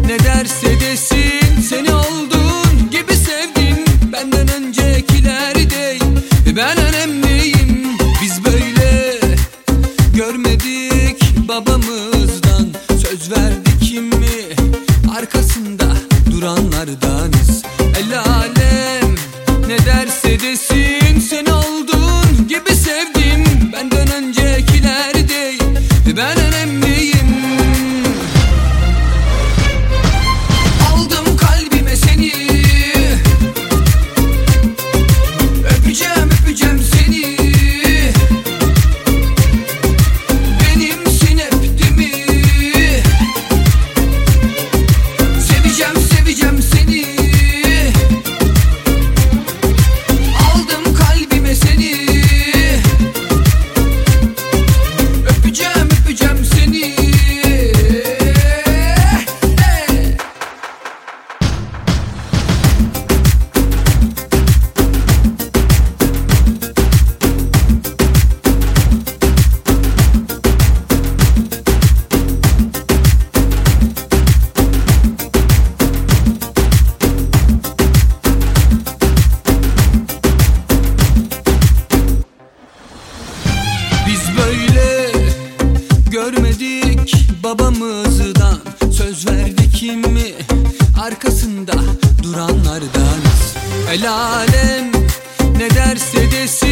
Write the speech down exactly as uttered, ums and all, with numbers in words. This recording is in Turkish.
ne derse desin, seni olduğun gibi sevdim. Benden öncekiler değil, ben önemliyim. Biz böyle görmedik babamızdan, söz verdik mi arkasında duranlardanız. El alem ne derse desin, seni olduğun gibi sevdim. Benden öncekiler değil, ben önemliyim. Aldım kalbime seni, öpeceğim öpeceğim seni. Benimsin hep değil mi? Seveceğim seveceğim seni. Aldım kalbime seni, öpeceğim öpeceğim seni. Biz böyle görmedik babamızdan, söz verdik mi arkasında duranlardanız. El alem ne derse desin,